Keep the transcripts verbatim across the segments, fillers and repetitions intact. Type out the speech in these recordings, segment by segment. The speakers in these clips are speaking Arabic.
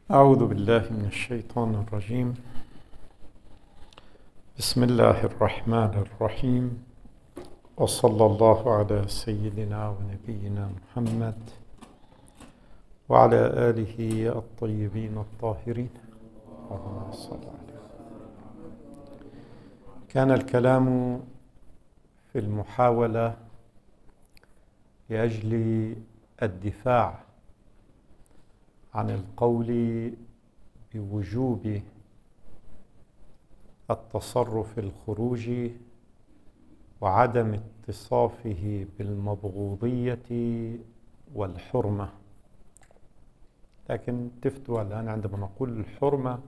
أعوذ بالله من الشيطان الرجيم. بسم الله الرحمن الرحيم، وصلى الله على سيدنا ونبينا محمد وعلى آله الطيبين الطاهرين. اللهم صل عليه. كان الكلام في المحاولة لأجل الدفاع عن القول بوجوب التصرف الخروجي وعدم اتصافه بالمبغوضية والحرمة. لكن تفتوا الآن عندما نقول الحرمة،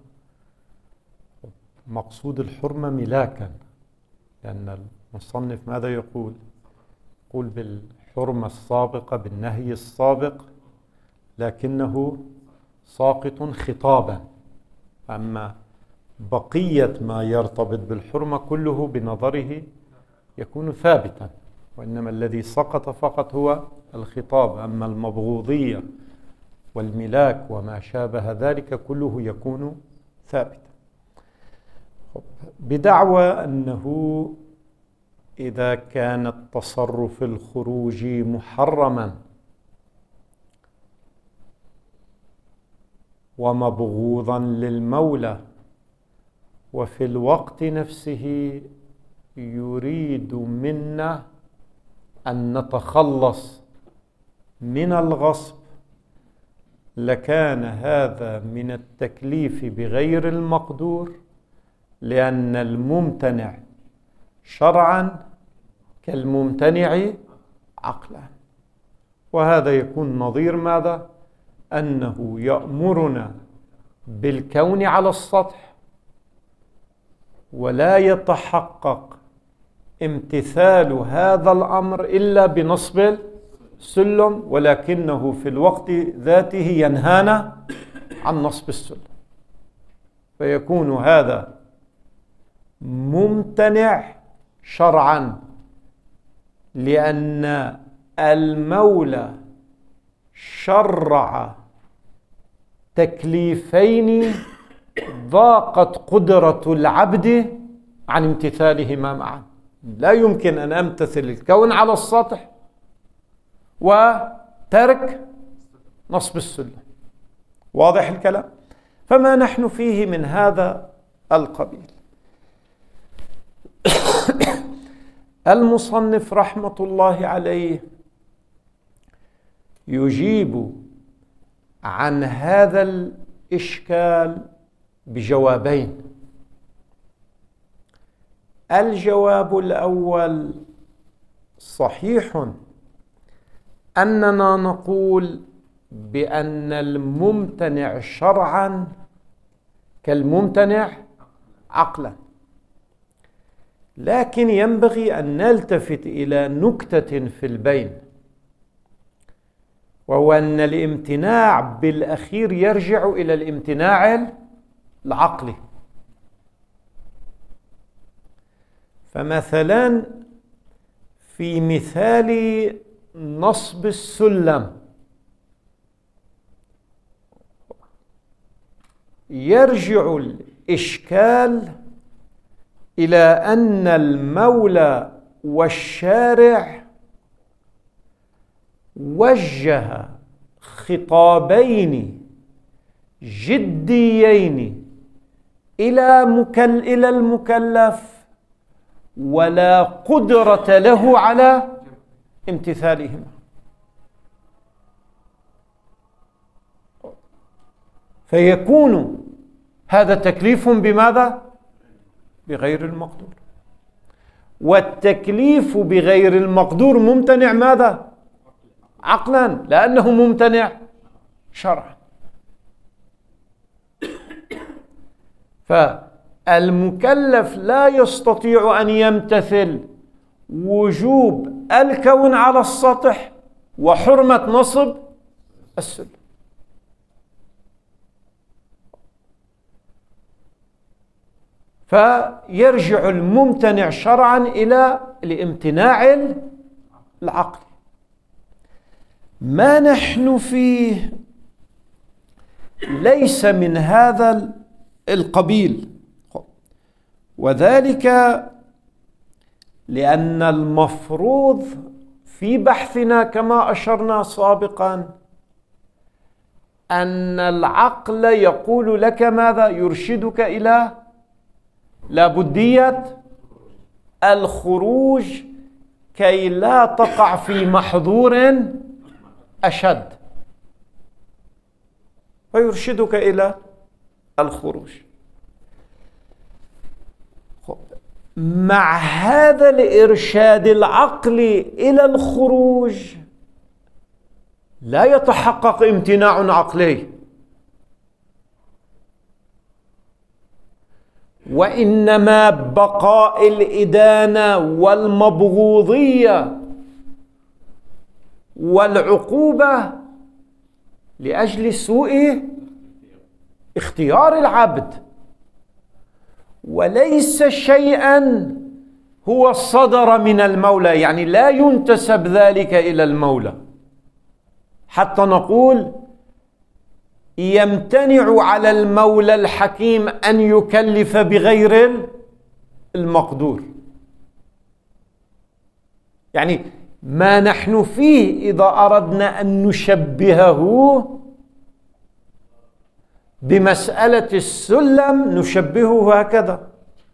مقصود الحرمة ملاكا، لأن المصنف ماذا يقول؟ يقول بالحرمة السابقة بالنهي السابق، لكنه ساقط خطابا. أما بقية ما يرتبط بالحرمة كله بنظره يكون ثابتا، وإنما الذي سقط فقط هو الخطاب. أما المبغوضية والملاك وما شابه ذلك كله يكون ثابتا، بدعوى أنه إذا كان التصرف الخروجي محرما ومبغوضا للمولى، وفي الوقت نفسه يريد منا أن نتخلص من الغصب، لكان هذا من التكليف بغير المقدور، لأن الممتنع شرعا كالممتنع عقلا. وهذا يكون نظير ماذا؟ أنه يأمرنا بالكون على السطح، ولا يتحقق امتثال هذا الأمر إلا بنصب السلم، ولكنه في الوقت ذاته ينهانا عن نصب السلم، فيكون هذا ممتنع شرعا، لأن المولى شرع تكليفين ضاقت قدرة العبد عن امتثالهما معا. لا يمكن أن أمتثل الكون على السطح وترك نصب السلم. واضح الكلام؟ فما نحن فيه من هذا القبيل. المصنف رحمة الله عليه يجيب عن هذا الإشكال بجوابين. الجواب الأول: صحيح أننا نقول بأن الممتنع شرعا كالممتنع عقلا، لكن ينبغي أن نلتفت إلى نكتة في البين، وهو أن الامتناع بالأخير يرجع إلى الامتناع العقلي. فمثلا في مثال نصب السلم يرجع الإشكال إلى أن المولى والشارع وجه خطابين جديين إلى مكل إلى المكلف، ولا قدرة له على امتثالهما. فيكون هذا تكليف بماذا؟ بغير المقدور. والتكليف بغير المقدور ممتنع ماذا؟ عقلا، لأنه ممتنع شرعا. فالمكلف لا يستطيع أن يمتثل وجوب الكون على السطح وحرمة نصب السلم. فيرجع الممتنع شرعا إلى الامتناع العقلي. ما نحن فيه ليس من هذا القبيل، وذلك لأن المفروض في بحثنا كما أشرنا سابقا أن العقل يقول لك ماذا؟ يرشدك إلى لابدية الخروج كي لا تقع في محظور أشد، فيرشدك إلى الخروج. مع هذا الإرشاد العقلي إلى الخروج لا يتحقق امتناع عقلي، وإنما بقاء الإدانة والمبغوضية والعقوبة لأجل سوء اختيار العبد، وليس شيئا هو صدر من المولى، يعني لا ينتسب ذلك إلى المولى حتى نقول يمتنع على المولى الحكيم أن يكلف بغير المقدور. يعني ما نحن فيه إذا أردنا أن نشبهه بمسألة السلم نشبهه هكذا،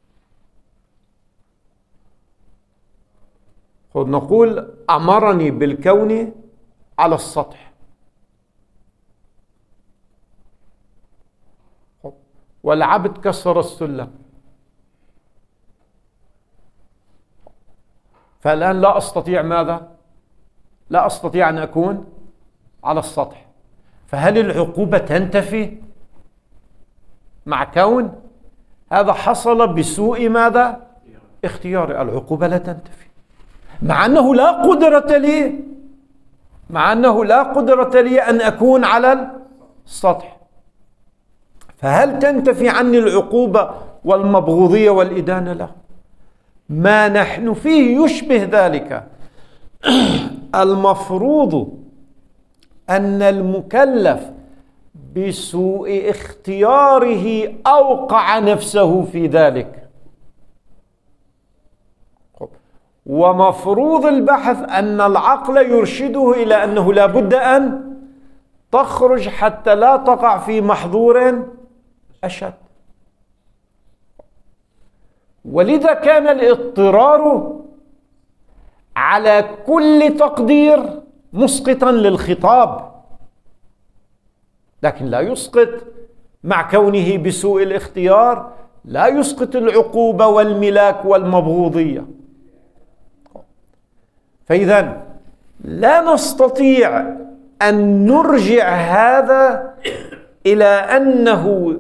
نقول أمرني بالكون على السطح، والعبد كسر السلم، فالآن لا أستطيع ماذا؟ لا أستطيع أن أكون على السطح، فهل العقوبة تنتفي مع كون هذا حصل بسوء ماذا؟ اختيار. العقوبة لا تنتفي مع أنه لا قدرة لي مع أنه لا قدرة لي أن أكون على السطح، فهل تنتفي عني العقوبة والمبغوضية والإدانة؟ لا. ما نحن فيه يشبه ذلك. المفروض أن المكلف بسوء اختياره أوقع نفسه في ذلك، ومفروض البحث أن العقل يرشده إلى أنه لا بد أن تخرج حتى لا تقع في محظور أشد. ولذا كان الاضطرار على كل تقدير مسقطا للخطاب، لكن لا يسقط مع كونه بسوء الاختيار، لا يسقط العقوبة والملاك والمبغوضية. فإذا لا نستطيع أن نرجع هذا إلى أنه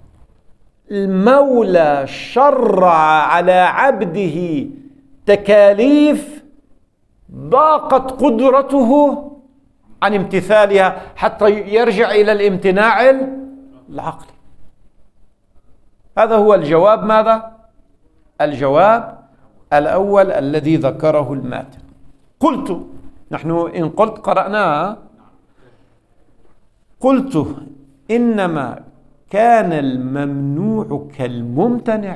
المولى شرع على عبده تكاليف ضاقت قدرته عن امتثالها حتى يرجع إلى الامتناع العقلي. هذا هو الجواب ماذا؟ الجواب الأول الذي ذكره الماتن. قلت، نحن إن قلت قرأناها، قلت إنما كان الممنوع كالممتنع.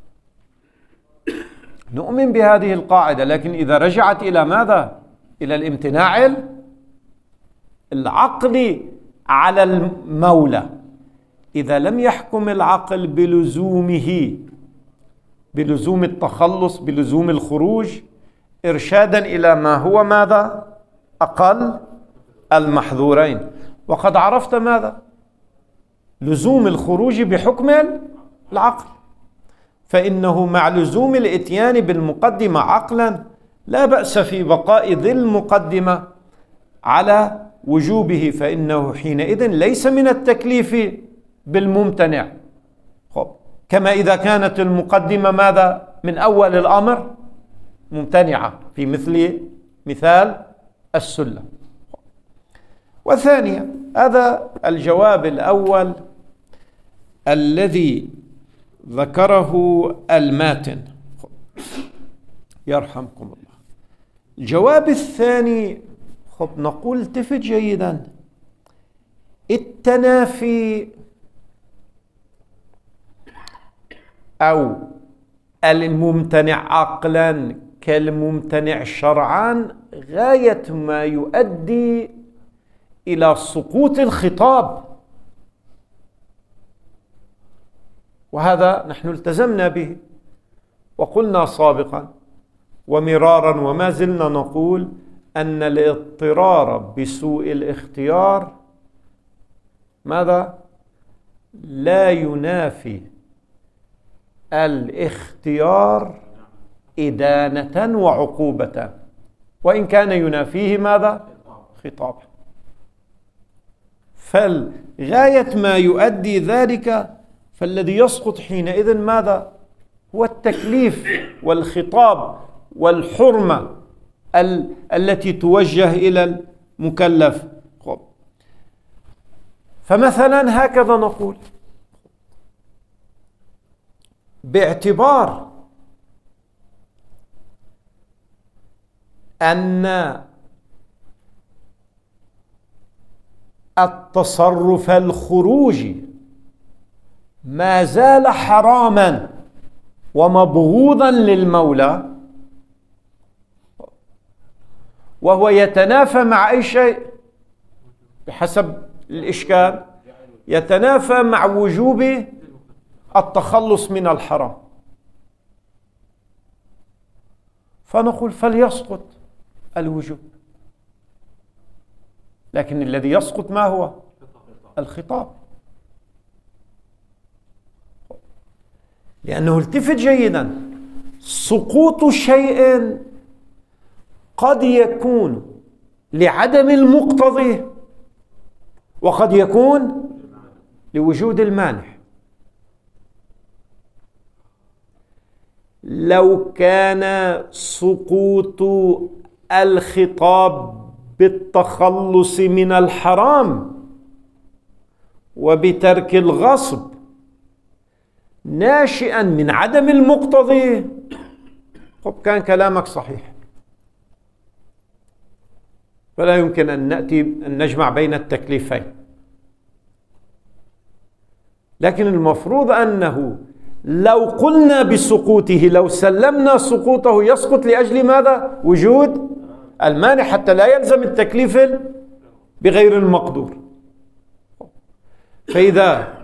نؤمن بهذه القاعدة، لكن إذا رجعت إلى ماذا؟ إلى الامتناع العقلي على المولى، إذا لم يحكم العقل بلزومه، بلزوم التخلص، بلزوم الخروج، إرشادا إلى ما هو ماذا؟ أقل المحظورين. وقد عرفت ماذا؟ لزوم الخروج بحكم العقل، فإنه مع لزوم الإتيان بالمقدمة عقلا لا بأس في بقاء ذي المقدمة على وجوبه، فإنه حينئذ ليس من التكليف بالممتنع. خب. كما إذا كانت المقدمة ماذا؟ من أول الأمر ممتنعة في مثل مثال السلم. وثانيا، هذا الجواب الأول الذي ذكره الماتن، يرحمكم الله. الجواب الثاني، خب نقول التفت جيدا، التنافي أو الممتنع عقلا كالممتنع شرعا غاية ما يؤدي إلى سقوط الخطاب، وهذا نحن التزمنا به وقلنا سابقا ومرارا وما زلنا نقول أن الاضطرار بسوء الاختيار ماذا؟ لا ينافي الاختيار إدانة وعقوبة، وإن كان ينافيه ماذا؟ خطابا. فالغاية ما يؤدي ذلك، فالذي يسقط حينئذ ماذا؟ هو التكليف والخطاب والحرمة ال- التي توجه إلى المكلف. فمثلا هكذا نقول: باعتبار أن التصرف الخروجي ما زال حراما ومبغوضا للمولى، وهو يتنافى مع أي شيء بحسب الإشكال، يتنافى مع وجوب التخلص من الحرام، فنقول فليسقط الوجوب. لكن الذي يسقط ما هو؟ الخطاب. لأنه التفت جيدا، سقوط شيء قد يكون لعدم المقتضي وقد يكون لوجود المانع. لو كان سقوط الخطاب بالتخلص من الحرام وبترك الغصب ناشئا من عدم المقتضي، طب كان كلامك صحيح، فلا يمكن أن نأتي أن نجمع بين التكليفين. لكن المفروض أنه لو قلنا بسقوطه، لو سلمنا سقوطه، يسقط لأجل ماذا؟ وجود المانع، حتى لا يلزم التكليف بغير المقدور. فإذا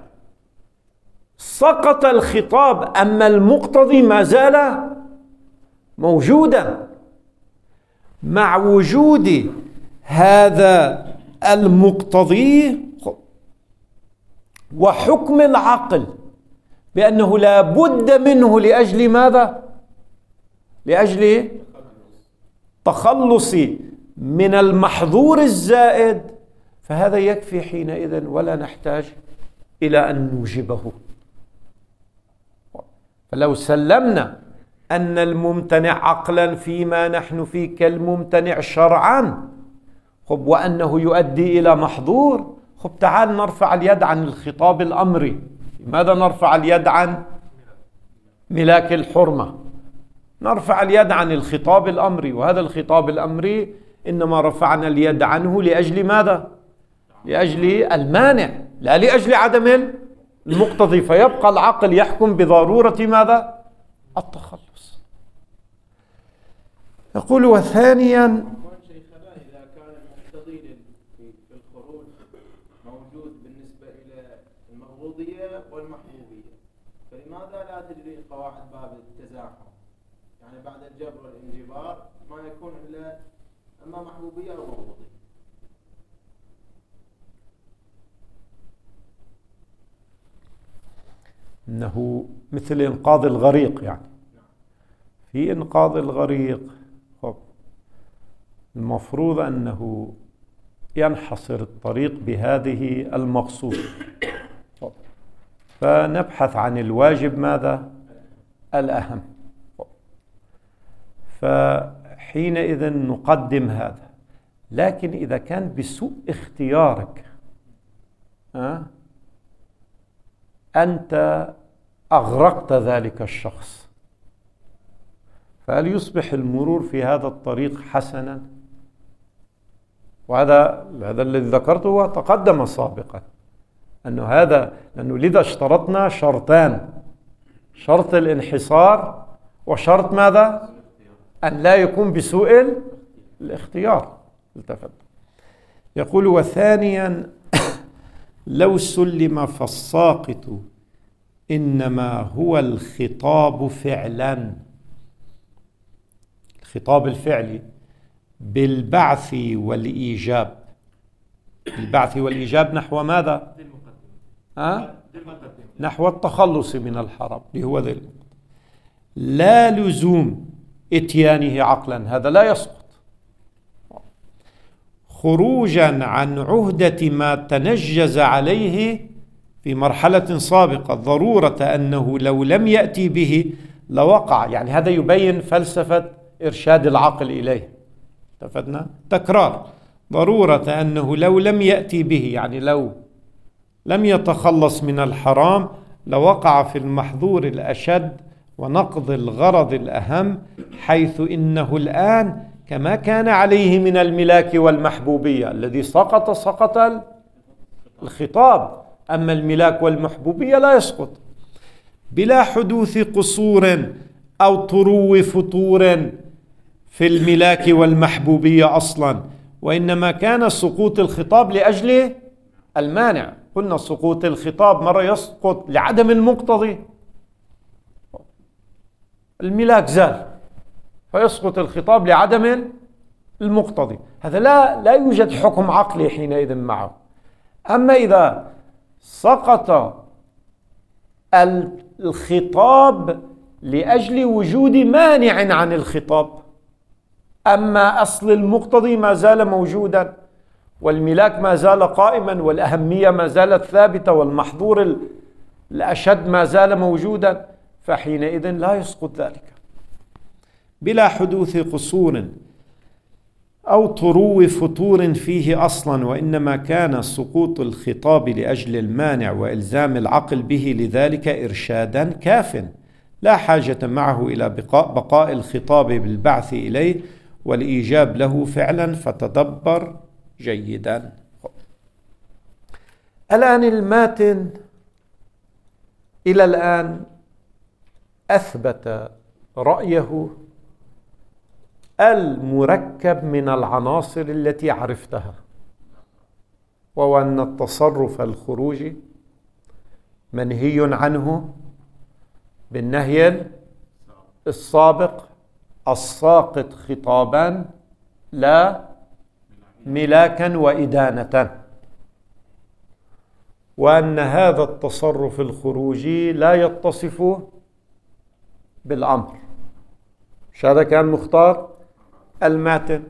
سقط الخطاب أما المقتضي ما زال موجودا، مع وجود هذا المقتضي وحكم العقل بأنه لا بد منه لأجل ماذا؟ لأجل تخلص من المحظور الزائد، فهذا يكفي حينئذ ولا نحتاج إلى أن نوجبه. فلو سلمنا أن الممتنع عقلا فيما نحن فيه كالممتنع شرعا، خب وأنه يؤدي إلى محظور، خب تعال نرفع اليد عن الخطاب الأمري. لماذا نرفع اليد عن ملاك الحرمة؟ نرفع اليد عن الخطاب الأمري، وهذا الخطاب الأمري إنما رفعنا اليد عنه لأجل ماذا؟ لأجل المانع، لا لأجل عدم المقتضي، فيبقى العقل يحكم بضرورة ماذا؟ التخلص. يقول: وثانيا إذا كان المقتضي في الخروج موجود بالنسبة إلى المغضوضية والمحبوبية، فلماذا لا تجري قواعد باب التزاحم؟ يعني بعد الجبر والانجبار ما يكون إلا أما محبوبية أو مغضوضية. إنه مثل إنقاذ الغريق، يعني في إنقاذ الغريق خب المفروض أنه ينحصر الطريق بهذه المقصود، فنبحث عن الواجب ماذا؟ الأهم، فحينئذ نقدم هذا. لكن إذا كان بسوء اختيارك أه؟ أنت أغرقت ذلك الشخص، فهل يصبح المرور في هذا الطريق حسنا؟ وهذا هذا الذي ذكرته وتقدم سابقا أنه هذا، لأنه لذا اشترطنا شرطان: شرط الانحصار وشرط ماذا؟ أن لا يكون بسوء الاختيار. التفت. يقول: وثانيا لو سلم فالساقط إنما هو الخطاب فعلا، الخطاب الفعلي بالبعث والإيجاب. البعث والإيجاب نحو ماذا؟ أه؟ نحو التخلص من الحرام اللي هو ذي، لا لزوم إتيانه عقلا، هذا لا يسقط. خروجا عن عهدة ما تنجز عليه في مرحلة سابقة، ضرورة أنه لو لم يأتي به لوقع. يعني هذا يبين فلسفة إرشاد العقل إليه. اتفقنا؟ تكرار. ضرورة أنه لو لم يأتي به، يعني لو لم يتخلص من الحرام لوقع في المحظور الأشد ونقض الغرض الأهم، حيث إنه الآن كما كان عليه من الملاك والمحبوبية الذي سقط سقط الخطاب، أما الملاك والمحبوبية لا يسقط، بلا حدوث قصور أو طرو فتور في الملاك والمحبوبية أصلا، وإنما كان سقوط الخطاب لأجل المانع. قلنا سقوط الخطاب مرة يسقط لعدم المقتضي، الملاك زال فيسقط الخطاب لعدم المقتضي، هذا لا لا يوجد حكم عقلي حينئذ معه. أما إذا سقط الخطاب لأجل وجود مانع عن الخطاب، أما أصل المقتضي ما زال موجودا والملاك ما زال قائما والأهمية ما زالت ثابتة والمحظور الأشد ما زال موجودا، فحينئذ لا يسقط ذلك بلا حدوث قصور أو طرو فتور فيه أصلا، وإنما كان سقوط الخطاب لأجل المانع وإلزام العقل به لذلك إرشادا كاف، لا حاجة معه إلى بقاء, بقاء الخطاب بالبعث إليه والإيجاب له فعلا، فتدبر جيدا. الآن الماتن إلى الآن أثبت رأيه المركب من العناصر التي عرفتها، وهو أن التصرف الخروجي منهي عنه بالنهي السابق الساقط خطابا لا ملاكا وإدانة، وأن هذا التصرف الخروجي لا يتصف بالأمر. مش هذا كان مختار الماتن؟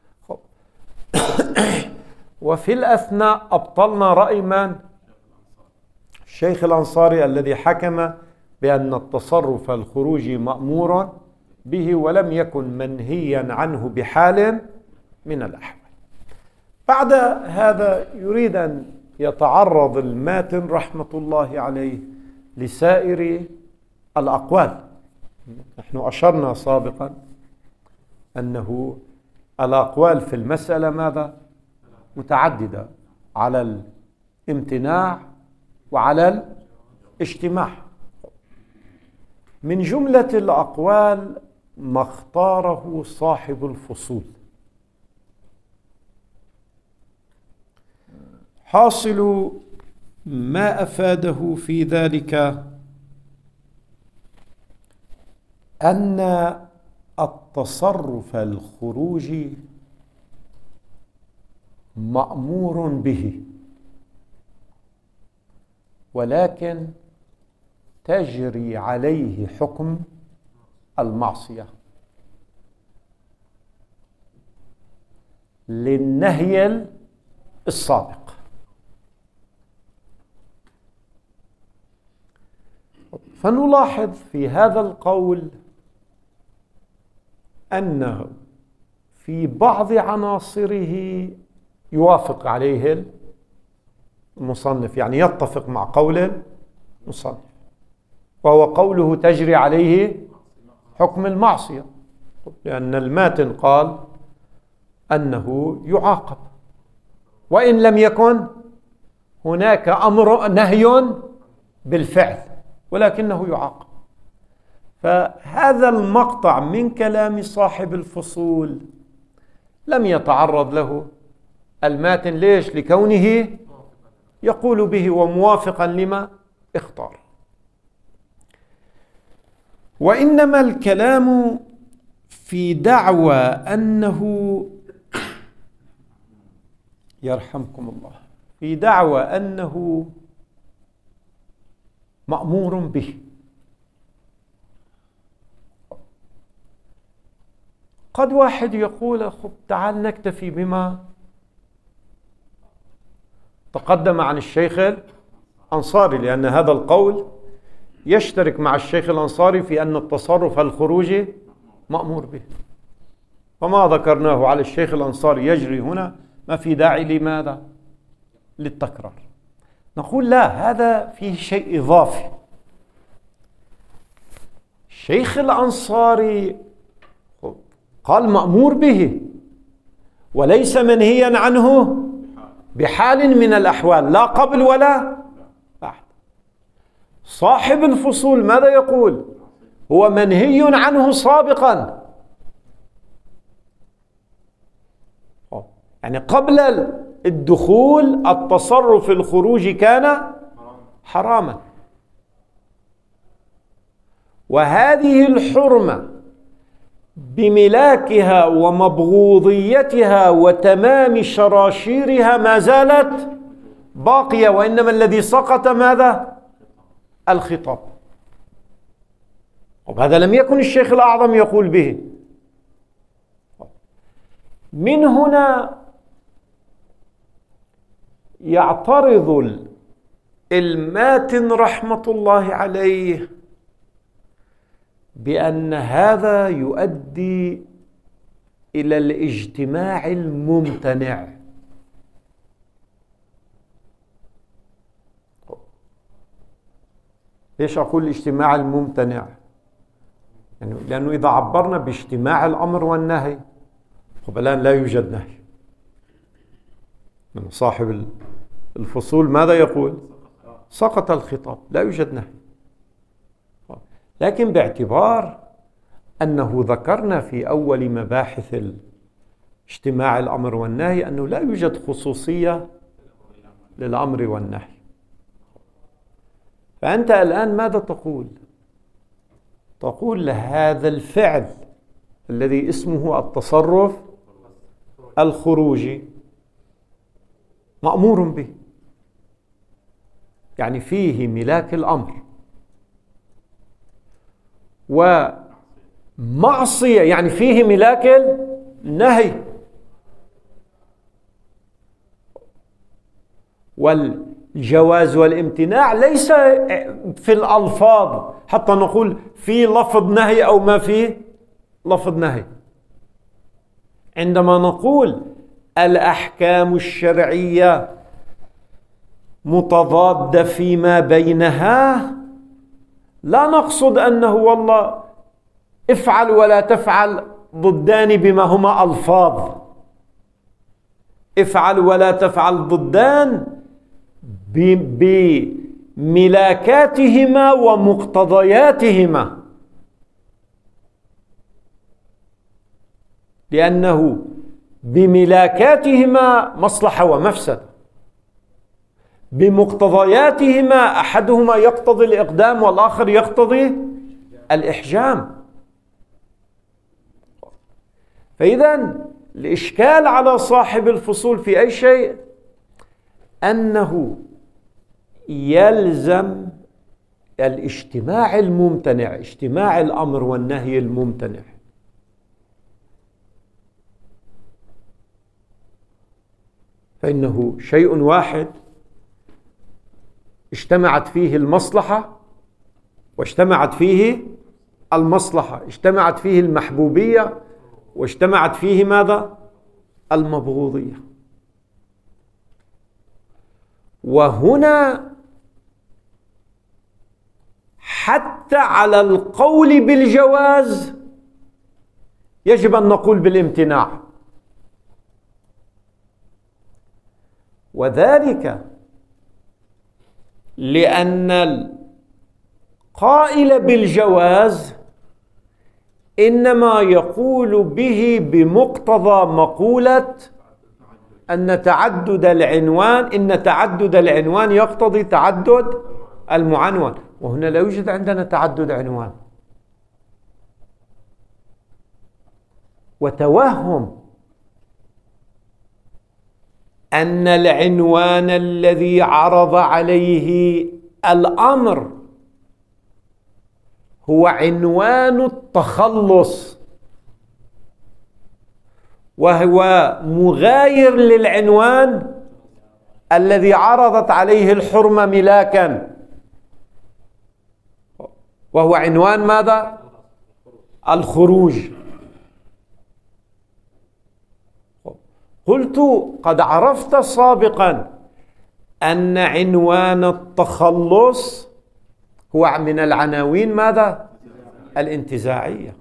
وفي الأثناء أبطلنا رأي من؟ الشيخ الأنصاري الذي حكم بأن التصرف الخروجي مأمور به ولم يكن منهيا عنه بحال من الأحوال. بعد هذا يريد أن يتعرض الماتن رحمة الله عليه لسائر الأقوال. نحن أشرنا سابقا أنه الأقوال في المسألة ماذا؟ متعددة، على الامتناع وعلى الاجتماع. من جملة الأقوال ما اختاره صاحب الفصول. حاصل ما أفاده في ذلك أن التصرف الخروجي مأمور به، ولكن تجري عليه حكم المعصية للنهي السابق. فنلاحظ في هذا القول أنه في بعض عناصره يوافق عليه المصنف، يعني يتفق مع قول المصنف، وهو قوله تجري عليه حكم المعصية، لأن الماتن قال أنه يعاقب وإن لم يكن هناك أمر نهي بالفعل ولكنه يعاقب. فهذا المقطع من كلام صاحب الفصول لم يتعرض له الماتن. ليش؟ لكونه يقول به وموافقا لما اختار. وإنما الكلام في دعوى أنه يرحمكم الله في دعوى أنه مأمور به. قد واحد يقول خب تعال نكتفي بما تقدم عن الشيخ الأنصاري، لأن هذا القول يشترك مع الشيخ الأنصاري في أن التصرف الخروجي مأمور به، فما ذكرناه على الشيخ الأنصاري يجري هنا ما في داعي لماذا؟ للتكرار. نقول لا، هذا فيه شيء إضافي. الشيخ الأنصاري قال مأمور به وليس منهيا عنه بحال من الأحوال، لا قبل ولا بعد. صاحب الفصول ماذا يقول؟ هو منهي عنه سابقا، يعني قبل الدخول التصرف الخروجي كان حراما، وهذه الحرمة بملاكها ومبغوضيتها وتمام شراشيرها ما زالت باقية، وإنما الذي سقط ماذا؟ الخطاب. وهذا لم يكن الشيخ الأعظم يقول به. من هنا يعترض الماتن رحمة الله عليه بأن هذا يؤدي إلى الاجتماع الممتنع. ليش أقول الاجتماع الممتنع؟ يعني لأنه إذا عبرنا باجتماع الأمر والنهي، طب الآن لا يوجد نهي. من صاحب الفصول ماذا يقول؟ سقط الخطاب، لا يوجد نهي. لكن باعتبار أنه ذكرنا في أول مباحث اجتماع الأمر والنهي أنه لا يوجد خصوصية للأمر والنهي، فأنت الآن ماذا تقول؟ تقول لهذا الفعل الذي اسمه التصرف الخروجي مأمور به، يعني فيه ملاك الأمر ومعصية، يعني فيه ملاك النهي. والجواز والامتناع ليس في الألفاظ حتى نقول في لفظ نهي أو ما فيه لفظ نهي. عندما نقول الأحكام الشرعية متضادة فيما بينها، لا نقصد أنه والله افعل ولا تفعل ضدان بما هما ألفاظ، افعل ولا تفعل ضدان بملاكاتهما ومقتضياتهما، لأنه بملاكاتهما مصلحة ومفسدة، بمقتضياتهما أحدهما يقتضي الإقدام والآخر يقتضي الإحجام. فإذا الإشكال على صاحب الفصول في أي شيء أنه يلزم الاجتماع الممتنع، اجتماع الأمر والنهي الممتنع. فإنه شيء واحد اجتمعت فيه المصلحة واجتمعت فيه المصلحة، اجتمعت فيه المحبوبية واجتمعت فيه ماذا؟ المبغوضية. وهنا حتى على القول بالجواز يجب أن نقول بالامتناع، وذلك لأن القائل بالجواز إنما يقول به بمقتضى مقولة أن تعدد العنوان إن تعدد العنوان يقتضي تعدد المعنون، وهنا لا يوجد عندنا تعدد عنوان. وتوهم أن العنوان الذي عرض عليه الأمر هو عنوان التخلص، وهو مغاير للعنوان الذي عرضت عليه الحرمة ملاكا، وهو عنوان ماذا؟ الخروج. قلت قد عرفت سابقا أن عنوان التخلص هو من العناوين ماذا؟ الانتزاعية.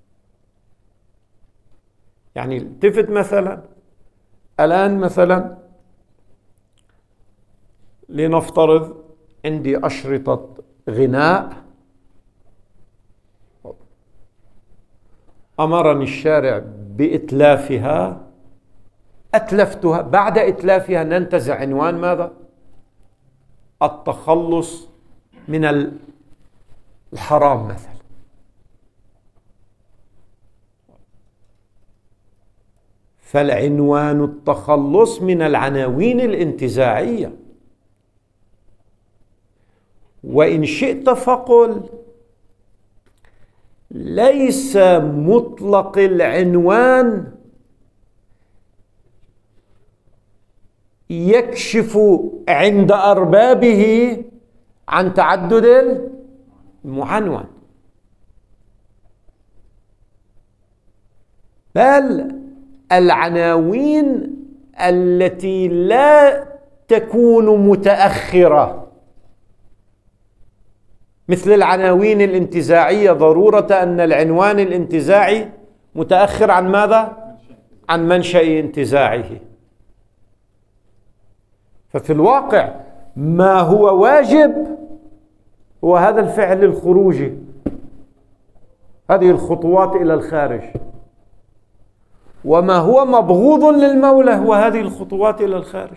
يعني التفت مثلا الآن، مثلا لنفترض عندي أشرطة غناء أمرني الشارع بإتلافها، أتلفتها، بعد إتلافها ننتزع عنوان ماذا؟ التخلص من الحرام مثلا. فالعنوان التخلص من العناوين الانتزاعية. وإن شئت فقل ليس مطلق العنوان يكشف عند أربابه عن تعدد المعنون، بل العناوين التي لا تكون متأخرة مثل العناوين الانتزاعية، ضرورة أن العنوان الانتزاعي متأخر عن ماذا؟ عن منشأ انتزاعه. ففي الواقع ما هو واجب هو هذا الفعل الخروجي، هذه الخطوات إلى الخارج، وما هو مبغوض للمولى هو هذه الخطوات إلى الخارج.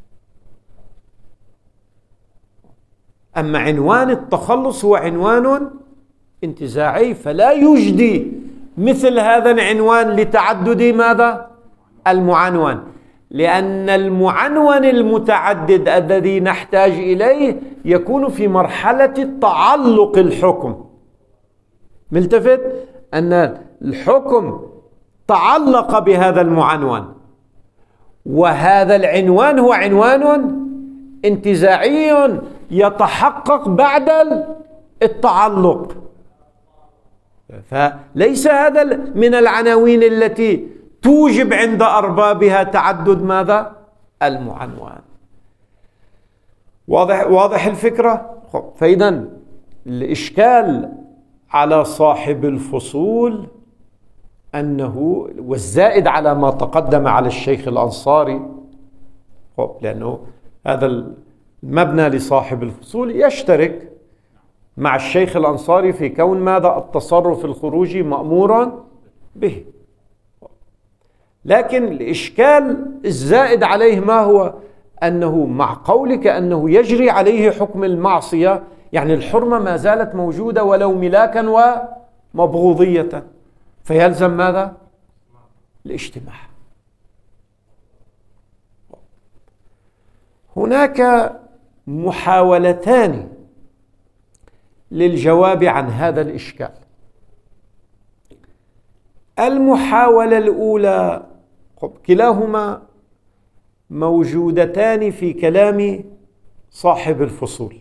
أما عنوان التخلص هو عنوان انتزاعي، فلا يجدي مثل هذا العنوان لتعدد ماذا؟ المعنون، لأن المعنون المتعدد الذي نحتاج إليه يكون في مرحلة تعلق الحكم. ملتفت أن الحكم تعلق بهذا المعنون، وهذا العنوان هو عنوان انتزاعي يتحقق بعد التعلق. فليس هذا من العناوين التي توجب عند أربابها تعدد ماذا؟ المعنون. واضح واضح الفكرة؟ فإذا الإشكال على صاحب الفصول أنه، والزائد على ما تقدم على الشيخ الأنصاري، لأنه هذا المبنى لصاحب الفصول يشترك مع الشيخ الأنصاري في كون ماذا؟ التصرف الخروجي مأمورا به. لكن الإشكال الزائد عليه ما هو؟ أنه مع قولك أنه يجري عليه حكم المعصية، يعني الحرمة ما زالت موجودة ولو ملاكا ومبغوضية، فيلزم ماذا؟ الاجتماع. هناك محاولتان للجواب عن هذا الإشكال. المحاولة الأولى كلاهما موجودتان في كلام صاحب الفصول.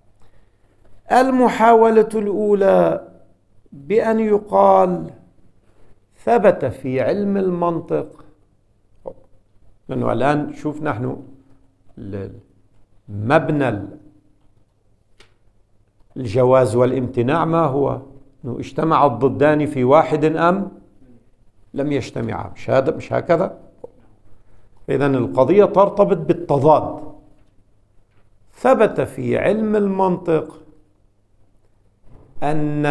المحاولة الأولى بأن يقال ثبت في علم المنطق، لأنه الآن شوف نحن مبنى الجواز والامتناع ما هو؟ أنه اجتمع الضدان في واحد أم لم يجتمعا، مش هذا مش هكذا؟ إذن القضية ترتبط بالتضاد. ثبت في علم المنطق أن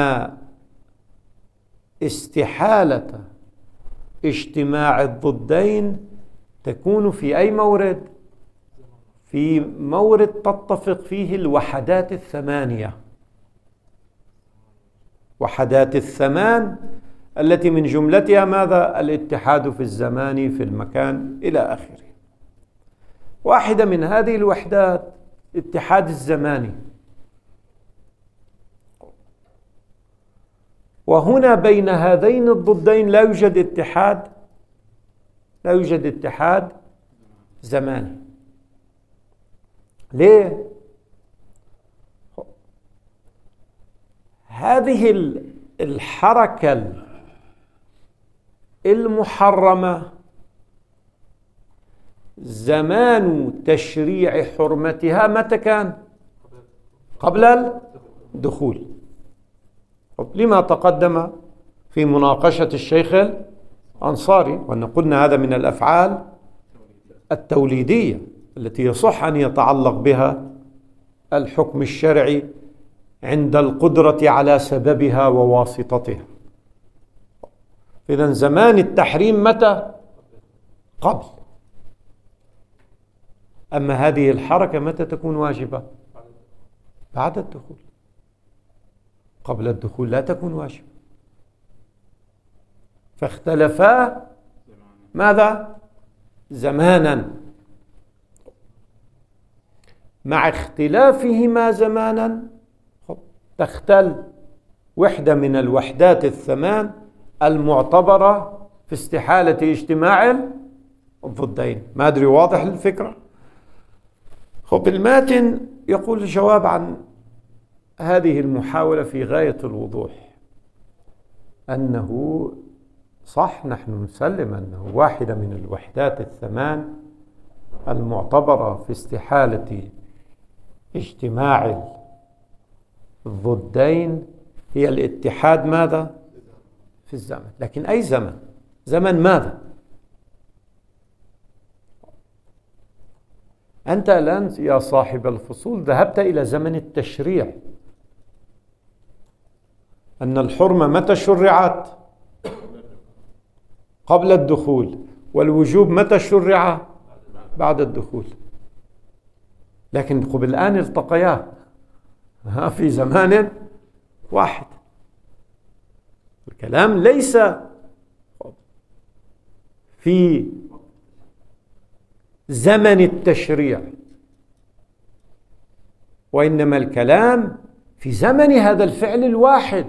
استحالة اجتماع الضدين تكون في أي مورد؟ في مورد تتفق فيه الوحدات الثمانية، وحدات الثمان التي من جملتها ماذا؟ الاتحاد في الزمان في المكان إلى آخره. واحدة من هذه الوحدات اتحاد الزماني، وهنا بين هذين الضدين لا يوجد اتحاد لا يوجد اتحاد زماني. ليه؟ هذه الحركة المحرمة زمان تشريع حرمتها متى كان؟ قبل الدخول. لما تقدم في مناقشة الشيخ الأنصاري، وأن قلنا هذا من الأفعال التوليدية التي يصح أن يتعلق بها الحكم الشرعي عند القدرة على سببها وواسطتها. إذن زمان التحريم متى؟ قبل. أما هذه الحركة متى تكون واجبة؟ بعد الدخول. قبل الدخول لا تكون واجبة. فاختلفا ماذا؟ زمانا. مع اختلافهما زمانا تختل وحدة من الوحدات الثمان المعتبرة في استحالة اجتماع الضدين. ما أدري واضح الفكرة؟ خب الماتن يقول الجواب عن هذه المحاولة في غاية الوضوح، أنه صح، نحن نسلم أنه واحدة من الوحدات الثمان المعتبرة في استحالة اجتماع الضدين هي الاتحاد ماذا؟ في الزمن. لكن أي زمن؟ زمن ماذا؟ أنت الآن يا صاحب الفصول ذهبت إلى زمن التشريع، أن الحرمة متى شرعت؟ قبل الدخول. والوجوب متى شرع؟ بعد الدخول. لكن قبل الآن التقيا في زمان واحد. الكلام ليس في زمن التشريع، وإنما الكلام في زمن هذا الفعل الواحد.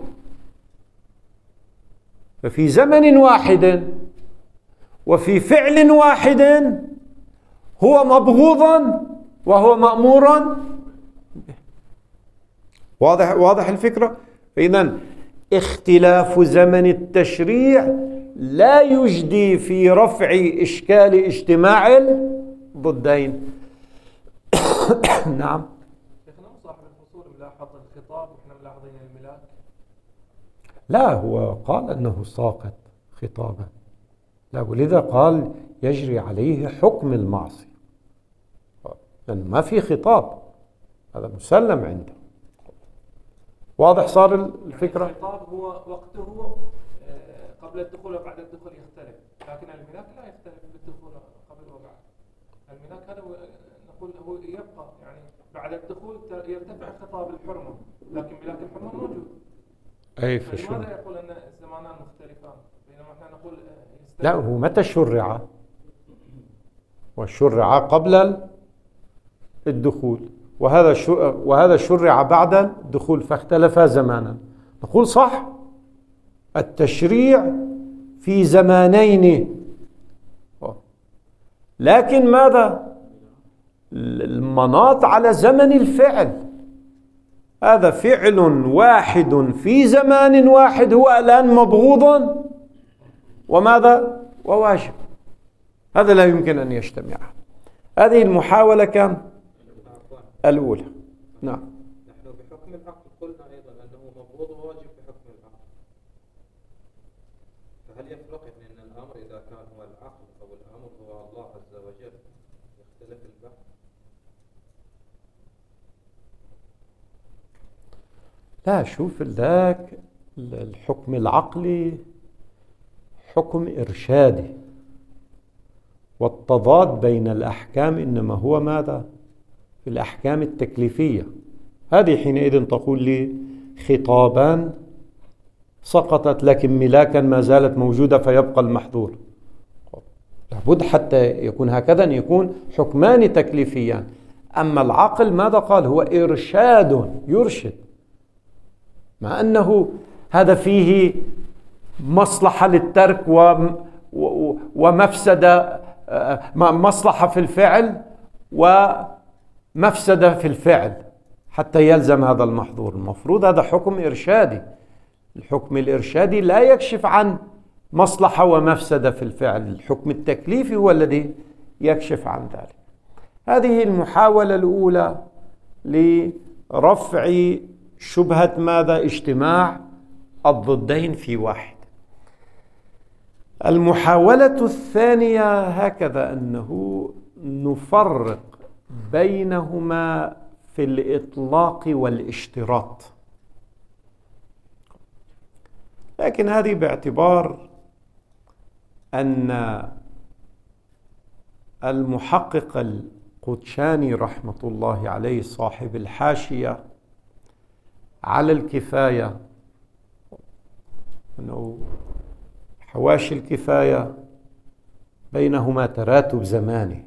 ففي زمن واحد وفي فعل واحد هو مبغوضا وهو مأمورا. واضح واضح الفكرة؟ إذن اختلاف زمن التشريع لا يجدي في رفع إشكال اجتماع الضدين. نعم. شيخنا صاحب الفصول ملاحظ الخطاب واحنا ملاحظين الملاك. لا، هو قال أنه ساقط خطابا، لا، ولذا قال يجري عليه حكم المعصية، لأن ما في خطاب، هذا مسلم عنده. واضح صار الفكرة؟ يعني الخطاب هو وقته قبل الدخول وبعد الدخول يختلف، لكن الملاك لا يختلف بالدخول قبل وبعد. الملاك هذا نقول هو يبقى، يعني بعد الدخول يرتفع خطاب الحرمة، لكن ملاك الحرمة موجود. أي فشو؟ لماذا يقول أن الزمانان مختلفان بينما احنا نقول لا، هو متى شرع؟ والشرع قبل الدخول، وهذا وهذا شرع بعد الدخول، فاختلفا زمانا. نقول صح، التشريع في زمانين، لكن ماذا؟ المناط على زمن الفعل. هذا فعل واحد في زمان واحد هو الآن مبغوض وماذا؟ وواجب. هذا لا يمكن أن يجتمع. هذه المحاولة كم؟ الأولى. نعم. نحن بحكم العقل قلنا أيضا أنه مبغوض وواجب بحكم العقل، فهل يفرق أن الأمر إذا كان هو العقل أو الأمر هو الله عز وجل يختلف البحث؟ لا، شوف ذاك الحكم العقلي حكم إرشادي، والتضاد بين الأحكام إنما هو ماذا؟ في الأحكام التكليفية. هذه حينئذ تقول لي خطابان سقطت لكن ملاكا ما زالت موجودة فيبقى المحظور. لابد حتى يكون هكذا أن يكون حكمان تكليفيان. أما العقل ماذا قال؟ هو إرشاد، يرشد، مع أنه هذا فيه مصلحة للترك ومفسدة، مصلحة في الفعل ومفسدة في الفعل حتى يلزم هذا المحظور. المفروض هذا حكم إرشادي. الحكم الإرشادي لا يكشف عن مصلحة ومفسدة في الفعل، الحكم التكليفي هو الذي يكشف عن ذلك. هذه المحاولة الأولى لرفع شبهة ماذا؟ اجتماع الضدين في واحد. المحاولة الثانية هكذا، أنه نفرق بينهما في الإطلاق والاشتراط، لكن هذه باعتبار أن المحقق القدشاني رحمة الله عليه صاحب الحاشية على الكفاية، أنه حواشي الكفاية بينهما تراتب زماني،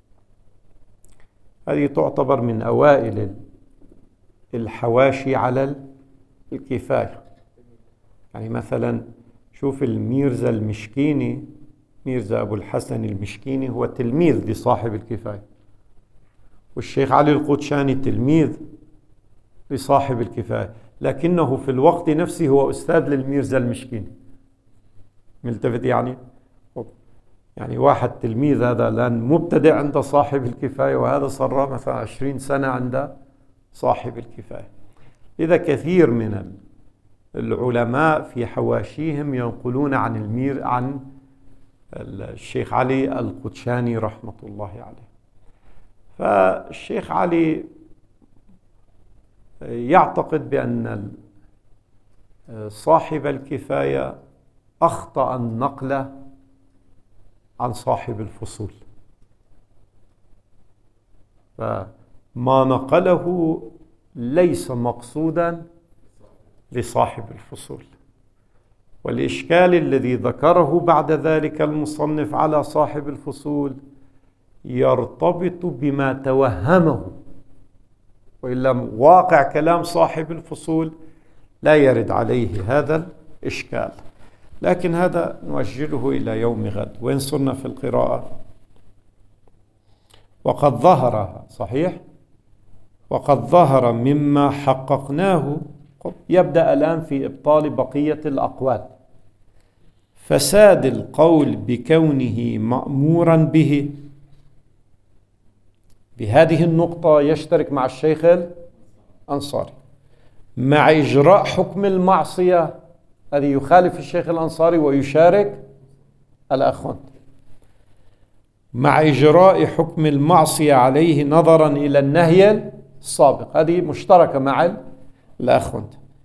هذه تعتبر من أوائل الحواشي على الكفاية. يعني مثلا شوف الميرزا المشكيني، ميرزا أبو الحسن المشكيني هو تلميذ لصاحب الكفاية، والشيخ علي القدشاني تلميذ لصاحب الكفاية، لكنه في الوقت نفسه هو أستاذ للميرزا المشكيني. ملتفت يعني يعني واحد تلميذ هذا الآن مبتدئ عند صاحب الكفاية، وهذا صار مثلا عشرين سنة عند صاحب الكفاية. إذا كثير من العلماء في حواشيهم ينقلون عن المير عن الشيخ علي القدشاني رحمة الله عليه. فالشيخ علي يعتقد بأن صاحب الكفاية أخطأ النقل عن صاحب الفصول، فما نقله ليس مقصودا لصاحب الفصول. والإشكال الذي ذكره بعد ذلك المصنف على صاحب الفصول يرتبط بما توهمه، وإلا واقع كلام صاحب الفصول لا يرد عليه هذا الإشكال. لكن هذا نؤجله إلى يوم غد. وين صرنا في القراءة؟ وقد ظهر، صحيح، وقد ظهر مما حققناه. يبدأ الآن في إبطال بقية الأقوال. فساد القول بكونه مأمورا به، بهذه النقطة يشترك مع الشيخ الأنصاري. مع إجراء حكم المعصية، هذه يخالف الشيخ الأنصاري ويشارك الأخوان. مع إجراء حكم المعصية عليه نظرا إلى النهي السابق، هذه مشتركة مع الأخوان.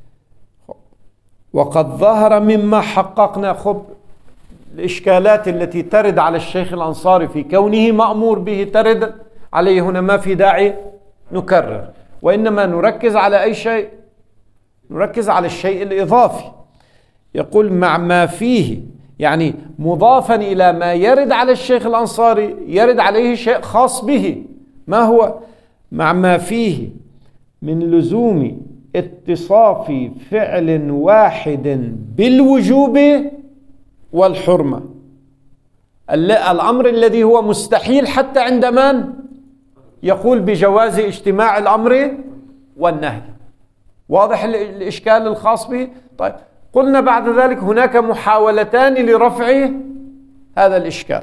وقد ظهر مما حققنا، خب الإشكالات التي ترد على الشيخ الأنصاري في كونه مأمور به ترد عليه هنا، ما في داعي نكرر، وإنما نركز على أي شيء؟ نركز على الشيء الإضافي. يقول مع ما فيه، يعني مضافا إلى ما يرد على الشيخ الأنصاري يرد عليه شيء خاص به. ما هو؟ مع ما فيه من لزوم اتصاف فعل واحد بالوجوب والحرمة، الأمر الذي هو مستحيل حتى عند من يقول بجواز اجتماع الأمر والنهي. واضح الإشكال الخاص به؟ طيب، قلنا بعد ذلك هناك محاولتان لرفع هذا الإشكال.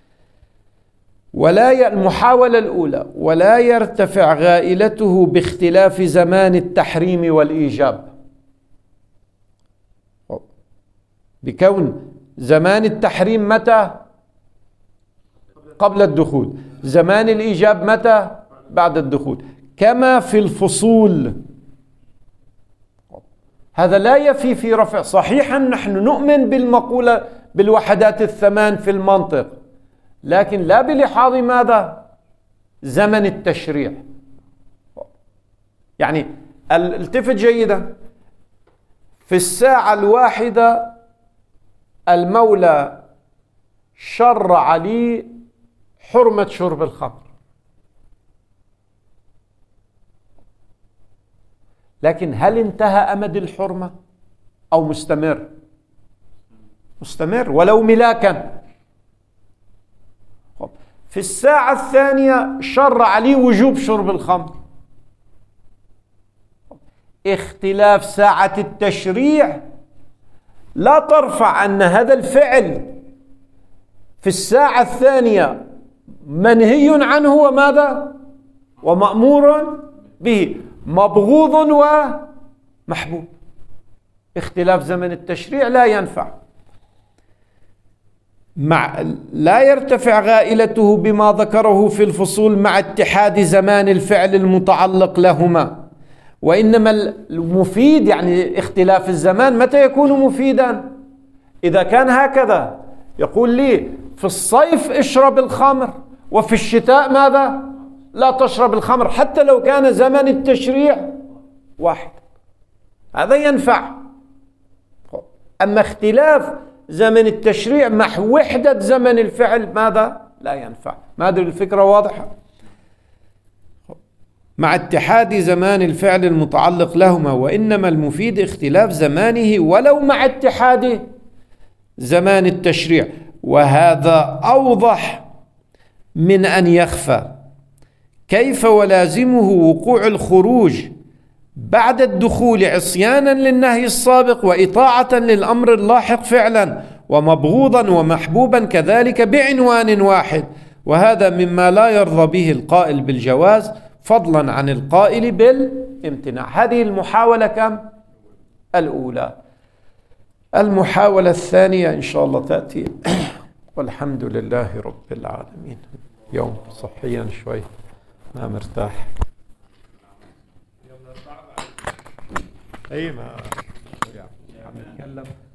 ولا ي... المحاولة الأولى: ولا يرتفع غائلته باختلاف زمان التحريم والإيجاب، بكون زمان التحريم متى؟ قبل الدخول، زمان الإيجاب متى؟ بعد الدخول، كما في الفصول. هذا لا يفي في رفع. صحيحا نحن نؤمن بالمقولة بالوحدات الثمان في المنطق، لكن لا بلحاظ ماذا؟ زمن التشريع. يعني التفت جيدا، في الساعة الواحدة المولى شرع لي حرمة شرب الخمر، لكن هل انتهى أمد الحرمة أو مستمر؟ مستمر ولو ملاكا. في الساعة الثانية شرع لي وجوب شرب الخمر. اختلاف ساعة التشريع لا ترفع أن هذا الفعل في الساعة الثانية منهي عنه وماذا؟ ومأمور به، مبغوض ومحبوب. اختلاف زمن التشريع لا ينفع، مع لا يرتفع غائلته بما ذكره في الفصول مع اتحاد زمان الفعل المتعلق لهما، وإنما المفيد يعني اختلاف الزمان متى يكون مفيدا؟ إذا كان هكذا يقول لي في الصيف اشرب الخمر وفي الشتاء ماذا؟ لا تشرب الخمر، حتى لو كان زمن التشريع واحد، هذا ينفع. أما اختلاف زمن التشريع مع وحدة زمن الفعل ماذا؟ لا ينفع. ما أدري الفكرة واضحة؟ مع اتحاد زمان الفعل المتعلق لهما، وإنما المفيد اختلاف زمانه ولو مع اتحاد زمان التشريع، وهذا أوضح من أن يخفى. كيف ولازمه وقوع الخروج بعد الدخول عصيانا للنهي السابق وإطاعة للأمر اللاحق فعلا، ومبغوضا ومحبوبا كذلك بعنوان واحد، وهذا مما لا يرضى به القائل بالجواز فضلا عن القائل بالامتناع. هذه المحاولة كم؟ الأولى. المحاولة الثانية إن شاء الله تأتي. والحمد لله رب العالمين. يوم صحيا شوي ما مرتاح. أي ما عم نتكلم